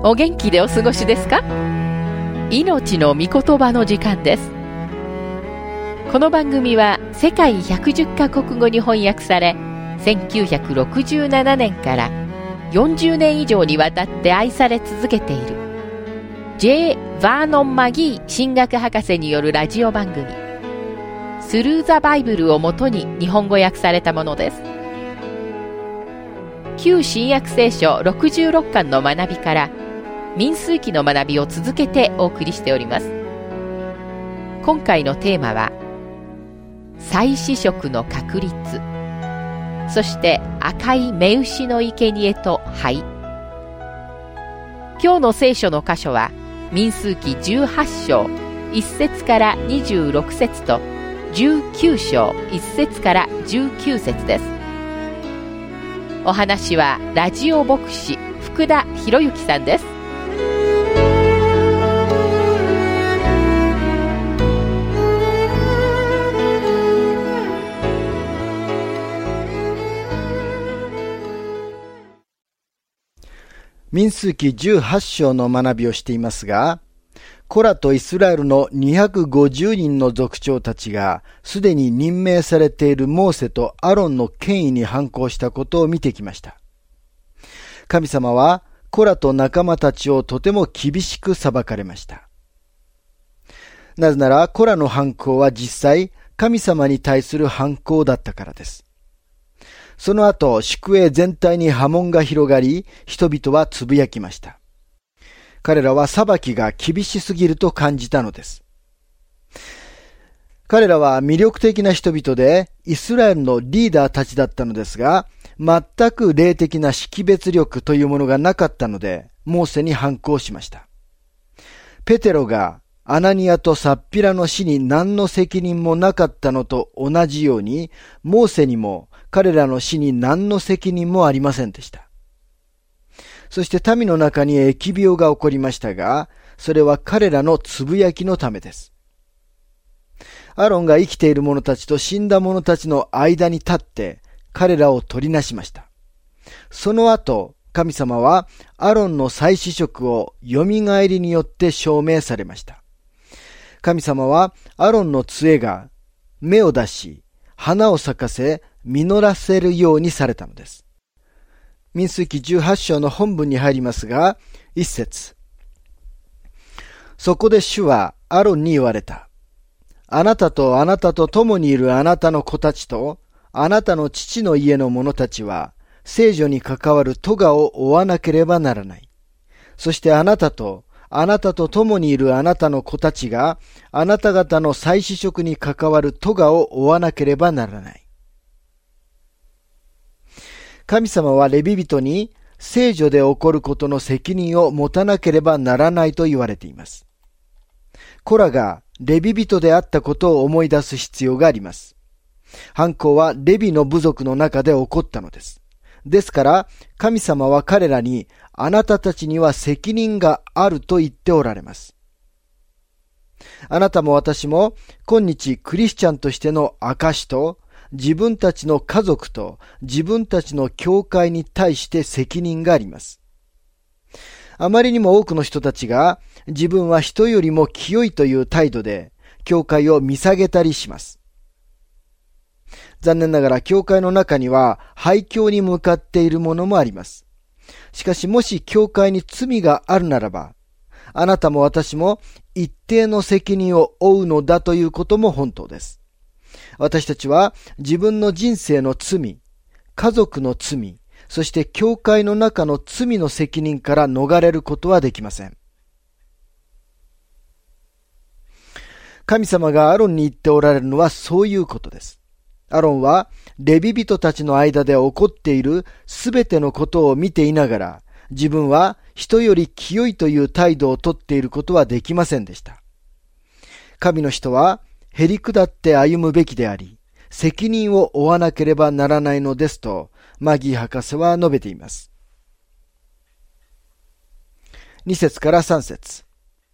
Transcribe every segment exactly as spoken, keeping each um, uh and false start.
お元気でお過ごしですか？命の御言葉の時間です。この番組は世界ひゃくじゅっカ国語に翻訳され、せんきゅうひゃくろくじゅうななねんからよんじゅうねん以上にわたって愛され続けている J. バーノン・マギー神学博士によるラジオ番組スルー・ザ・バイブルをもとに日本語訳されたものです。旧新約聖書ろくじゅうろっかんの学びから民数記の学びを続けてお送りしております。今回のテーマは再試食の確率、そして赤い目牛の生贄と灰。今日の聖書の箇所は民数記じゅうはちしょういっせつからにじゅうろくせつとじゅうきゅうしょういっせつからじゅうきゅうせつです。お話はラジオ牧師福田博之さんです。 民数記じゅうはちしょうの学びをしていますが、コラとイスラエルのにひゃくごじゅうにんの族長たちがすでに任命されているモーセとアロンの権威に反抗したことを見てきました。神様はコラと仲間たちをとても厳しく裁かれました。なぜならコラの反抗は実際神様に対する反抗だったからです。その後、宿営全体に波紋が広がり、人々はつぶやきました。彼らは裁きが厳しすぎると感じたのです。彼らは魅力的な人々で、イスラエルのリーダーたちだったのですが、全く霊的な識別力というものがなかったので、モーセに反抗しました。ペテロがアナニアとサッピラの死に何の責任もなかったのと同じように、モーセにも彼らの死に何の責任もありませんでした。そして民の中に疫病が起こりましたが、それは彼らのつぶやきのためです。アロンが生きている者たちと死んだ者たちの間に立って彼らを取りなしました。その後、神様はアロンの再試食を蘇りによって証明されました。神様はアロンの杖が芽を出し、花を咲かせ、実らせるようにされたのです。民数記じゅうはちしょうの本文に入りますが、一節。そこで主はアロンに言われた。あなたとあなたと共にいるあなたの子たちと、あなたの父の家の者たちは、聖女に関わる咎を負わなければならない。そしてあなたと、あなたと共にいるあなたの子たちが、あなた方の再試食に関わる咎を負わなければならない。神様はレビ人に聖女で起こることの責任を持たなければならないと言われています。コラがレビ人であったことを思い出す必要があります。犯行はレビの部族の中で起こったのです。ですから神様は彼らにあなたたちには責任があると言っておられます。あなたも私も今日クリスチャンとしての証と自分たちの家族と自分たちの教会に対して責任があります。あまりにも多くの人たちが自分は人よりも清いという態度で教会を見下げたりします。残念ながら教会の中には廃教に向かっているものもあります。しかしもし教会に罪があるならば、あなたも私も一定の責任を負うのだということも本当です。私たちは自分の人生の罪、家族の罪、そして教会の中の罪の責任から逃れることはできません。神様がアロンに言っておられるのはそういうことです。アロンはレビ人たちの間で起こっているすべてのことを見ていながら、自分は人より清いという態度をとっていることはできませんでした。神の人はへりくだって歩むべきであり、責任を負わなければならないのですと、マギー博士は述べています。に節からさん節。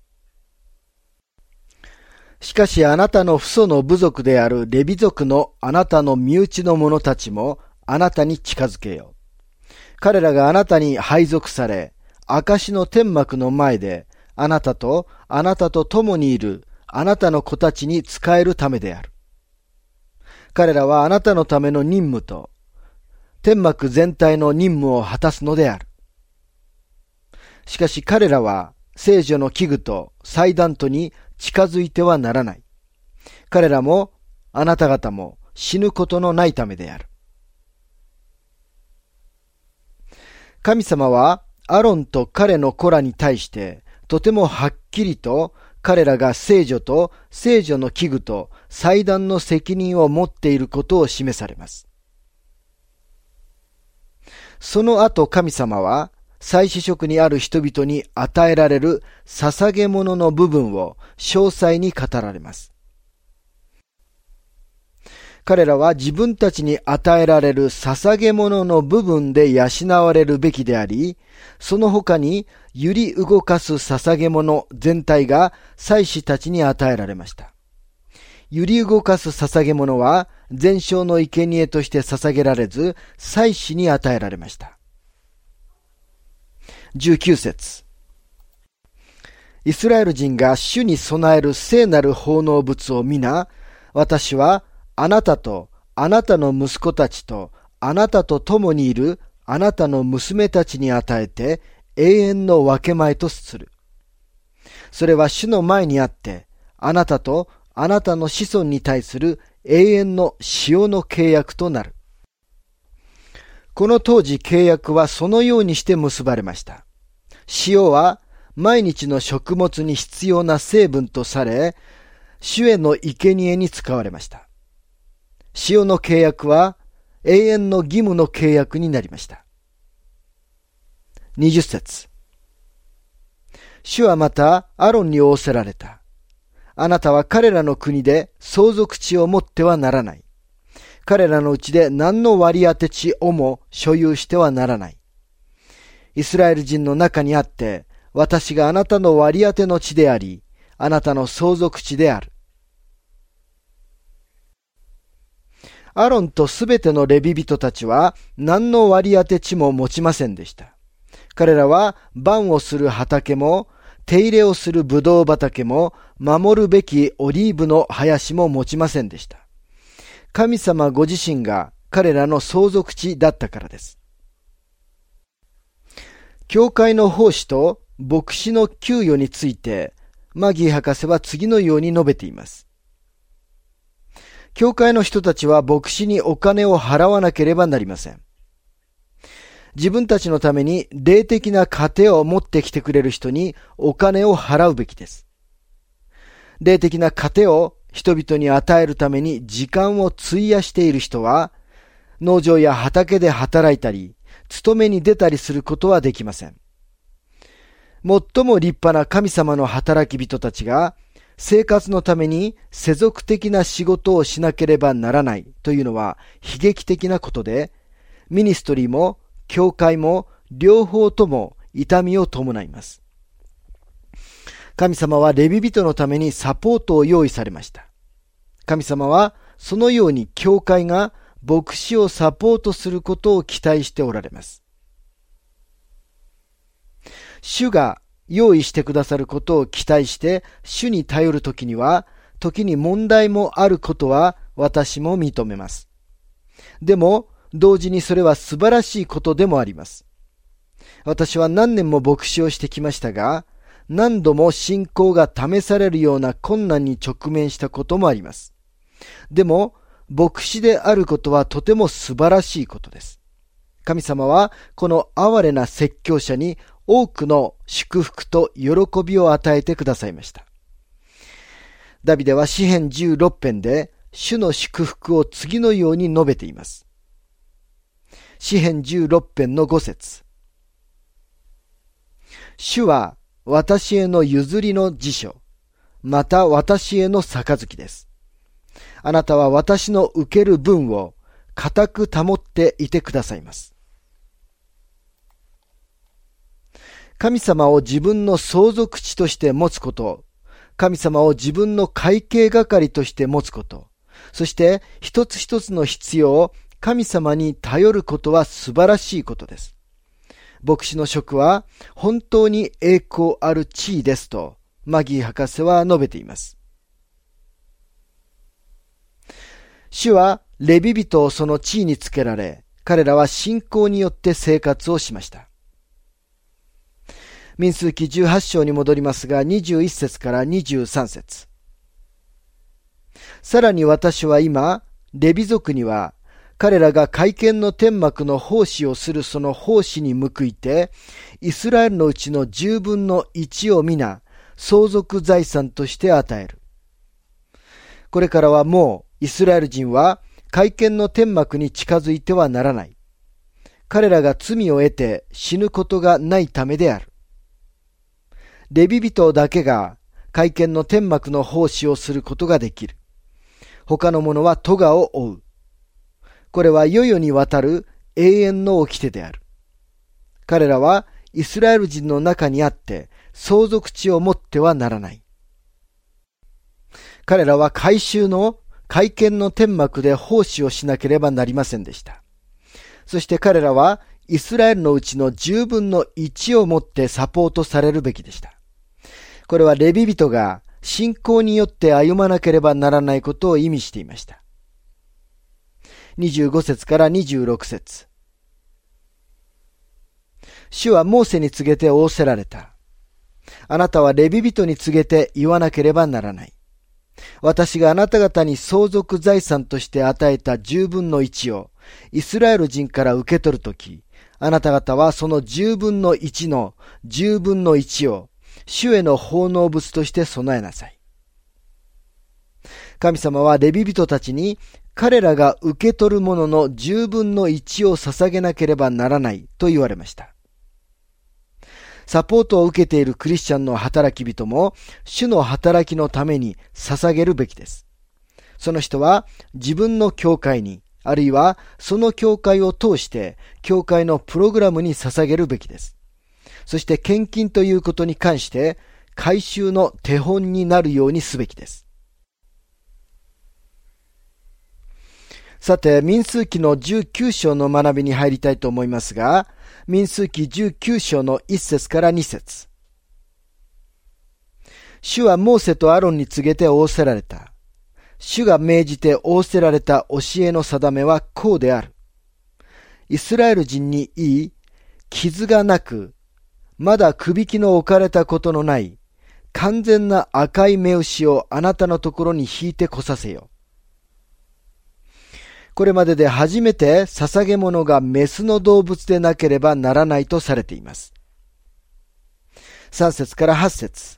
しかしあなたの父祖の部族であるレビ族のあなたの身内の者たちもあなたに近づけよう。彼らがあなたに配属され、 証の天幕の前で、あなたとあなたと共にいるあなたの子たちに仕えるためである。彼らはあなたのための任務と、天幕全体の任務を果たすのである。しかし彼らは聖女の器具と祭壇とに近づいてはならない。彼らもあなた方も死ぬことのないためである。神様はアロンと彼の子らに対してとてもはっきりと彼らが聖女と聖女の器具と祭壇の責任を持っていることを示されます。その後神様は祭司職にある人々に与えられる捧げ物の部分を詳細に語られます。彼らは自分たちに与えられる捧げ物の部分で養われるべきであり、その他に揺り動かす捧げ物全体が祭司たちに与えられました。揺り動かす捧げ物は全焼の生贄として捧げられず、祭司に与えられました。じゅうきゅう節。イスラエル人が主に備える聖なる奉納物を皆、私はあなたとあなたの息子たちとあなたと共にいるあなたの娘たちに与えて永遠の分け前とする。それは主の前にあって、あなたとあなたの子孫に対する永遠の塩の契約となる。この当時契約はそのようにして結ばれました。塩は毎日の食物に必要な成分とされ、主への生贄に使われました。塩の契約は永遠の義務の契約になりました。にじゅっ節。主はまたアロンに仰せられた。あなたは彼らの国で相続地を持ってはならない。彼らのうちで何の割り当て地をも所有してはならない。イスラエル人の中にあって、私があなたの割り当ての地であり、あなたの相続地である。アロンとすべてのレビ人たちは何の割り当て地も持ちませんでした。彼らは番をする畑も、手入れをするブドウ畑も、守るべきオリーブの林も持ちませんでした。神様ご自身が彼らの相続地だったからです。教会の奉仕と牧師の給与について、マギー博士は次のように述べています。教会の人たちは牧師にお金を払わなければなりません。自分たちのために霊的な糧を持ってきてくれる人にお金を払うべきです。霊的な糧を人々に与えるために時間を費やしている人は、農場や畑で働いたり、勤めに出たりすることはできません。最も立派な神様の働き人たちが、生活のために世俗的な仕事をしなければならないというのは悲劇的なことで、ミニストリーも教会も両方とも痛みを伴います。神様はレビ人のためにサポートを用意されました。神様はそのように教会が牧師をサポートすることを期待しておられます。主が用意してくださることを期待して主に頼るときには、時に問題もあることは私も認めます。でも同時にそれは素晴らしいことでもあります。私は何年も牧師をしてきましたが、何度も信仰が試されるような困難に直面したこともあります。でも牧師であることはとても素晴らしいことです。神様はこの哀れな説教者に多くの祝福と喜びを与えてくださいました。ダビデは詩編じゅうろく編で主の祝福を次のように述べています。詩編じゅうろく編のご節。主は私への譲りの辞書、また私への杯です。あなたは私の受ける分を固く保っていてくださいます。神様を自分の相続地として持つこと、神様を自分の会計係として持つこと、そして一つ一つの必要を神様に頼ることは素晴らしいことです。 牧師の職は本当に栄光ある地位ですと、マギー博士は述べています。主はレビ人をその地位につけられ、彼らは信仰によって生活をしました。民数記じゅうはち章に戻りますが、にじゅういち節からにじゅうさん節。さらに私は今、レビ族には、彼らが会見の天幕の奉仕をするその奉仕に報いて、イスラエルのうちの十分の一を皆、相続財産として与える。これからはもう、イスラエル人は、会見の天幕に近づいてはならない。彼らが罪を得て死ぬことがないためである。レビ人だけが会見の天幕の奉仕をすることができる。他の者は咎を負う。これは世々にわたる永遠の掟である。彼らはイスラエル人の中にあって相続地を持ってはならない。彼らは改宗の会見の天幕で奉仕をしなければなりませんでした。そして彼らはイスラエルのうちの十分の一をもってサポートされるべきでした。これはレビ人が信仰によって歩まなければならないことを意味していました。にじゅうご節からにじゅうろく節。主はモーセに告げて仰せられた。あなたはレビ人に告げて言わなければならない。私があなた方に相続財産として与えた十分の一をイスラエル人から受け取るとき、あなた方はその十分の一の十分の一を主への奉納物として備えなさい。神様はレビ人たちに彼らが受け取るものの十分の一を捧げなければならないと言われました。サポートを受けているクリスチャンの働き人も主の働きのために捧げるべきです。その人は自分の教会に、あるいはその教会を通して教会のプログラムに捧げるべきです。そして献金ということに関して改宗の手本になるようにすべきです。さて、民数記のじゅうきゅう章の学びに入りたいと思いますが、民数記じゅうきゅう章のいち節からに節。主はモーセとアロンに告げて仰せられた。主が命じて仰せられた教えの定めはこうである。イスラエル人に言い、傷がなく、まだくびきの置かれたことのない、完全な赤い目牛をあなたのところに引いてこさせよ。これまでで初めて捧げ物がメスの動物でなければならないとされています。さん節からはち節。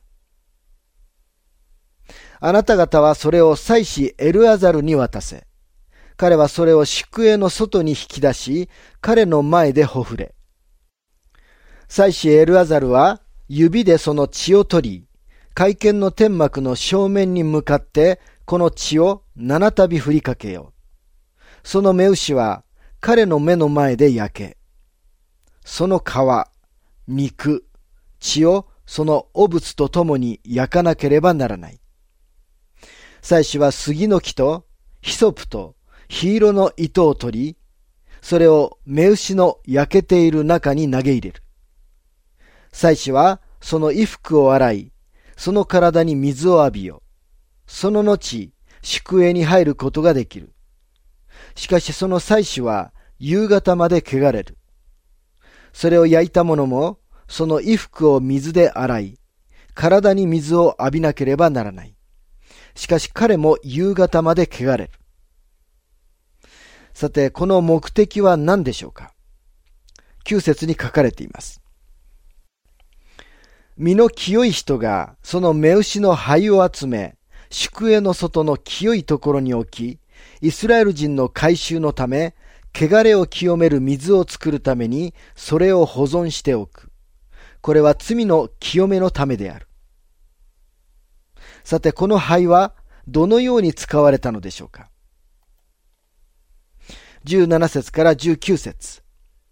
あなた方はそれを祭司エルアザルに渡せ。彼はそれを宿営の外に引き出し、彼の前でほふれ。祭司エルアザルは指でその血を取り、会見の天幕の正面に向かってこの血を七度振りかけよう。その目牛は彼の目の前で焼け、その皮、肉、血をその汚物とともに焼かなければならない。祭司は杉の木とヒソプと火色の糸を取り、それを目牛の焼けている中に投げ入れる。祭司はその衣服を洗い、その体に水を浴びよ。その後、宿営に入ることができる。しかしその祭司は夕方まで汚れる。それを焼いたものもその衣服を水で洗い、体に水を浴びなければならない。しかし彼も夕方まで汚れる。さて、この目的は何でしょうか。きゅう節に書かれています。身の清い人がその目牛の灰を集め、宿営の外の清いところに置き、イスラエル人の改宗のため、汚れを清める水を作るために、それを保存しておく。これは罪の清めのためである。さて、この灰はどのように使われたのでしょうか。じゅうなな節からじゅうきゅう節。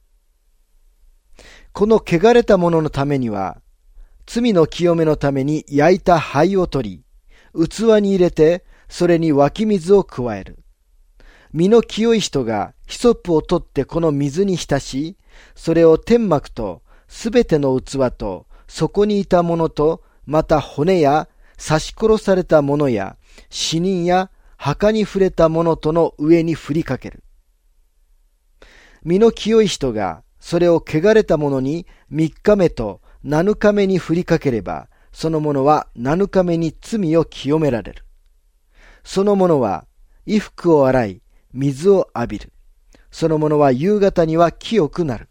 この汚れたもののためには、罪の清めのために焼いた灰を取り、器に入れて、それに湧き水を加える。 身の清い人がヒソップを取ってこの水に浸し、それを天幕とすべての器とそこにいたものと、また骨や刺し殺されたものや死人や墓に触れたものとの上に振りかける。身の清い人がそれを汚れたものに三日目と七日目に振りかければ、その者は七日目に罪を清められる。その者は衣服を洗い、水を浴びる。その者は夕方には清くなる。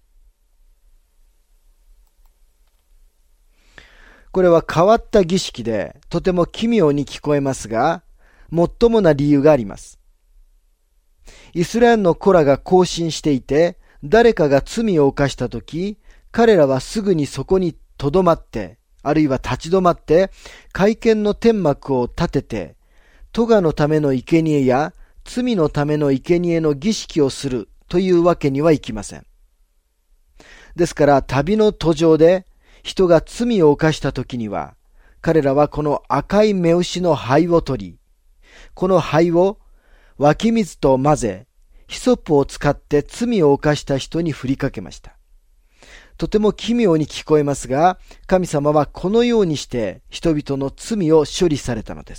これは変わった儀式でとても奇妙に聞こえますが、もっともな理由があります。イスラエルの子らが行進していて、誰かが罪を犯したとき、彼らはすぐにそこにとどまって、あるいは立ち止まって、会見の天幕を立てて、咎のための生贄や罪のための生贄の儀式をするというわけにはいきません。ですから旅の途上で人が罪を犯したときには、彼らはこの赤い目牛の灰を取り、この灰を湧き水と混ぜ、ヒソップを使って罪を犯した人に振りかけました。とても奇妙に聞こえますが、神様はこのようにして人々の罪を処理されたのです。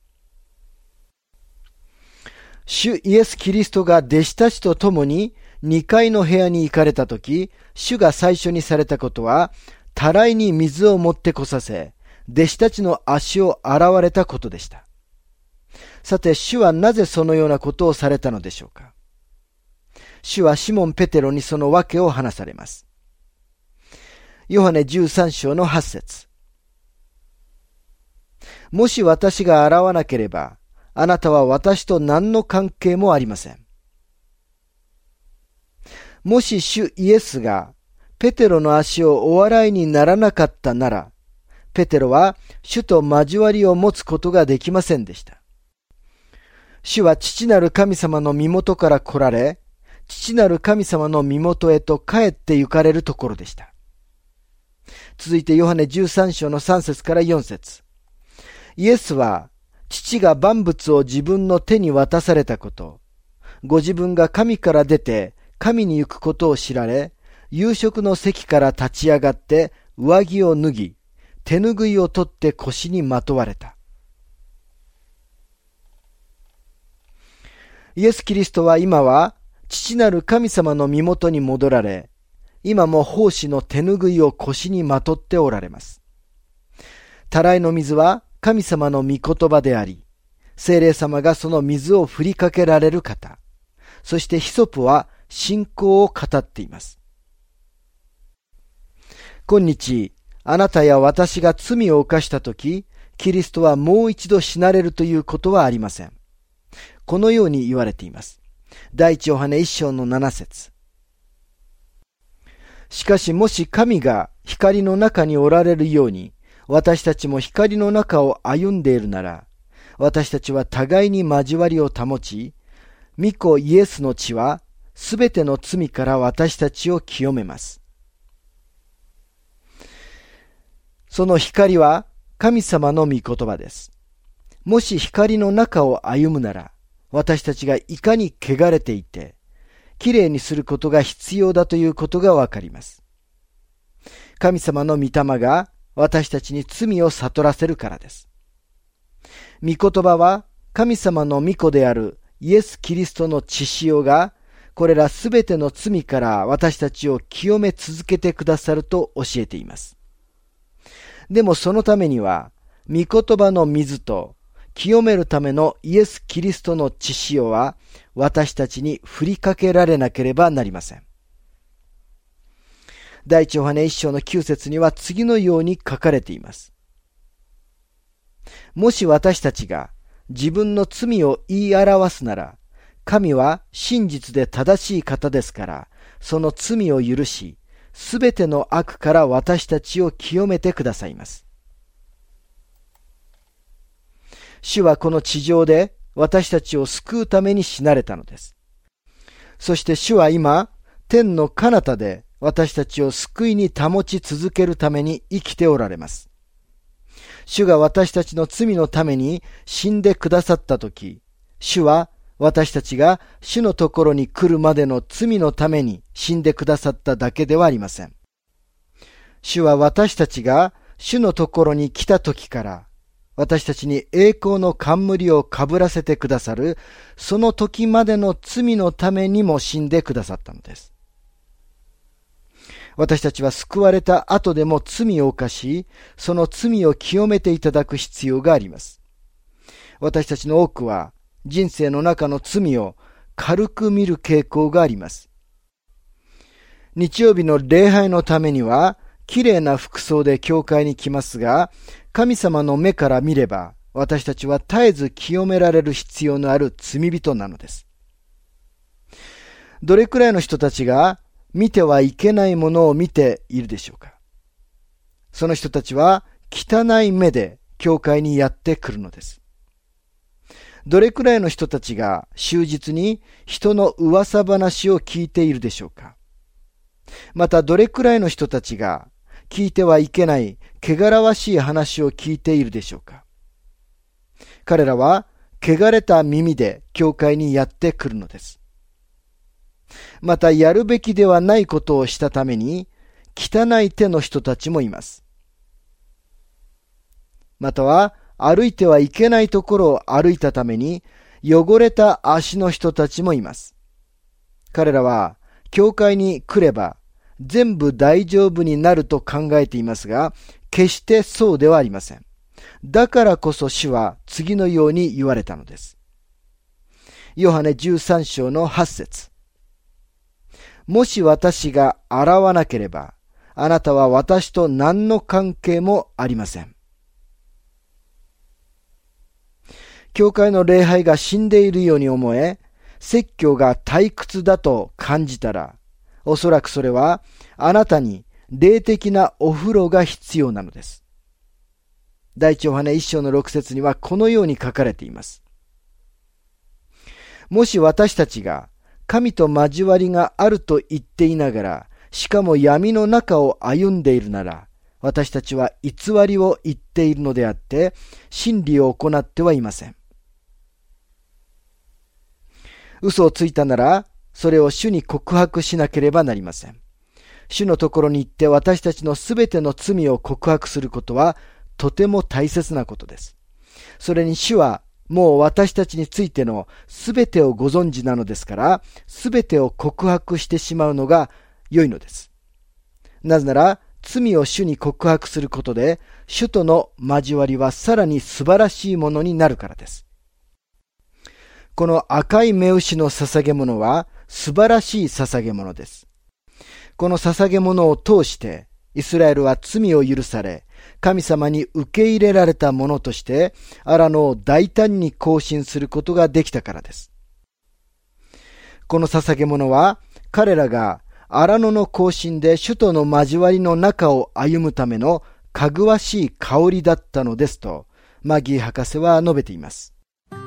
主イエス・キリストが弟子たちと共ににかいの部屋に行かれたとき、主が最初にされたことは、たらいに水を持ってこさせ、弟子たちの足を洗われたことでした。さて、主はなぜそのようなことをされたのでしょうか。主はシモン・ペテロにその訳を話されます。ヨハネじゅうさん章のはち節。もし私が洗わなければ、あなたは私と何の関係もありません。もし主イエスがペテロの足をお洗いにならなかったなら、ペテロは主と交わりを持つことができませんでした。主は父なる神様の身元から来られ、父なる神様の身元へと帰って行かれるところでした。続いてヨハネじゅうさん章のさん節からよん節。イエスは父が万物を自分の手に渡されたこと、ご自分が神から出て神に行くことを知られ、夕食の席から立ち上がって上着を脱ぎ、手ぬぐいを取って腰にまとわれた。イエス・キリストは今は父なる神様の身元に戻られ、今も奉仕の手ぬぐいを腰にまとっておられます。たらいの水は神様の御言葉であり、聖霊様がその水を振りかけられる方、そしてヒソプは信仰を語っています。今日、あなたや私が罪を犯したとき、キリストはもう一度死なれるということはありません。このように言われています。第一ヨハネ一章の七節。しかしもし神が光の中におられるように、私たちも光の中を歩んでいるなら、私たちは互いに交わりを保ち、御子イエスの血はすべての罪から私たちを清めます。その光は神様の御言葉です。もし光の中を歩むなら、私たちがいかに汚れていて、きれいにすることが必要だということがわかります。神様の御霊が私たちに罪を悟らせるからです。御言葉は神様の御子であるイエス・キリストの血潮が、これらすべての罪から私たちを清め続けてくださると教えています。でもそのためには、御言葉の水と清めるためのイエス・キリストの血潮は私たちに振りかけられなければなりません。第一ヨハネ一章のきゅう節には次のように書かれています。もし私たちが自分の罪を言い表すなら、神は真実で正しい方ですから、その罪を許し、すべての悪から私たちを清めてくださいます。主はこの地上で私たちを救うために死なれたのです。そして主は今、天の彼方で私たちを救いに保ち続けるために生きておられます。主が私たちの罪のために死んでくださったとき、主は私たちが主のところに来るまでの罪のために死んでくださっただけではありません。主は私たちが主のところに来た時から私たちに栄光の冠をかぶらせてくださるその時までの罪のためにも死んでくださったのです。私たちは救われた後でも罪を犯し、その罪を清めていただく必要があります。私たちの多くは人生の中の罪を軽く見る傾向があります。日曜日の礼拝のためには、綺麗な服装で教会に来ますが、神様の目から見れば、私たちは絶えず清められる必要のある罪人なのです。どれくらいの人たちが見てはいけないものを見ているでしょうか。その人たちは汚い目で教会にやってくるのです。どれくらいの人たちが終日に人の噂話を聞いているでしょうか。またどれくらいの人たちが聞いてはいけない汚らわしい話を聞いているでしょうか。彼らは汚れた耳で教会にやってくるのです。またやるべきではないことをしたために汚い手の人たちもいます。または歩いてはいけないところを歩いたために汚れた足の人たちもいます。彼らは教会に来れば全部大丈夫になると考えていますが、決してそうではありません。だからこそ主は次のように言われたのです。ヨハネじゅうさん章のはち節。もし私が洗わなければ、あなたは私と何の関係もありません。教会の礼拝が死んでいるように思え、説教が退屈だと感じたら、おそらくそれはあなたに霊的なお風呂が必要なのです。第一ヨハネ一章の六節にはこのように書かれています。もし私たちが神と交わりがあると言っていながら、しかも闇の中を歩んでいるなら、私たちは偽りを言っているのであって、真理を行ってはいません。嘘をついたなら、それを主に告白しなければなりません。主のところに行って私たちのすべての罪を告白することはとても大切なことです。それに主はもう私たちについてのすべてをご存知なのですから、すべてを告白してしまうのが良いのです。なぜなら、罪を主に告白することで、主との交わりはさらに素晴らしいものになるからです。この赤い目牛の捧げ物は素晴らしい捧げ物です。この捧げ物を通して、イスラエルは罪を許され、神様に受け入れられたものとして、荒野を大胆に行進することができたからです。この捧げ物は、彼らが荒野の行進で主との交わりの中を歩むためのかぐわしい香りだったのですと、マギー博士は述べています。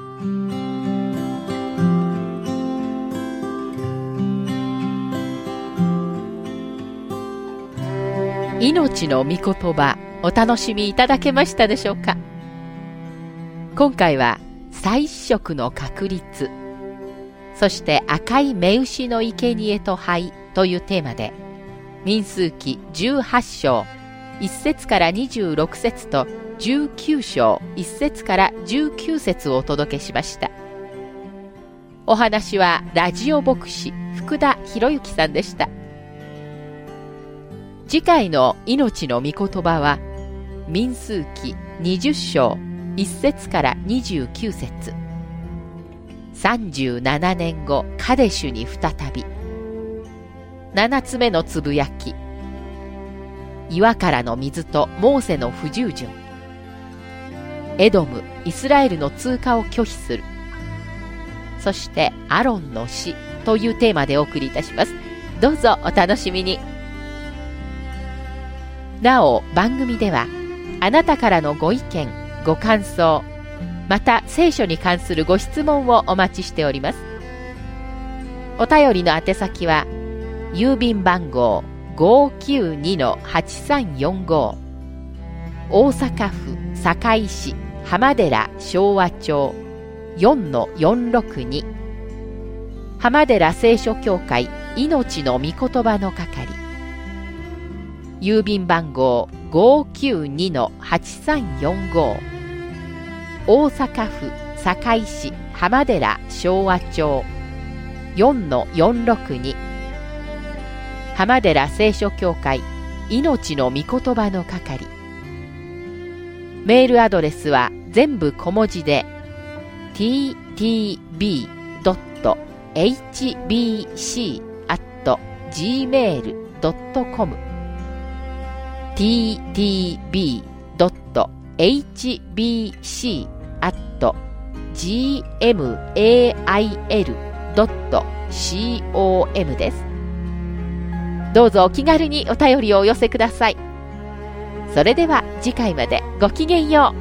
命の御言葉、お楽しみいただけましたでしょうか。今回は祭司職の確立、そして赤い目牛の生贄と灰というテーマで、民数記じゅうはち章いち節からにじゅうろく節とじゅうきゅう章いち節からじゅうきゅう節をお届けしました。お話はラジオ牧師福田博之さんでした。次回の命の御言葉は民数記にじゅう章いち節からにじゅうきゅう節。さんじゅうななねんごカデシュに再び。ななつ目のつぶやき。岩からの水とモーセの不従順。エドム、イスラエルの通過を拒否する。そしてアロンの死というテーマでお送りいたします。どうぞお楽しみに。なお番組ではあなたからのご意見、ご感想、また聖書に関するご質問をお待ちしております。お便りの宛先は郵便番号 ごーきゅうにのはちさんよんご 大阪府堺市浜寺昭和町 よんのよんろくに浜寺聖書協会命の御言葉の係、郵便番号 ごーきゅうにのはちさんよんご、大阪府堺市浜寺昭和町 よんのよんろくに、浜寺聖書協会命の御言葉の係。メールアドレスは全部小文字で ティーティービードットエイチビーシー アット ジーメール ドットコム ティーティービードットエイチビーシー アット ジーメール ドットコム です。どうぞお気軽にお便りをお寄せください。それでは次回までごきげんよう。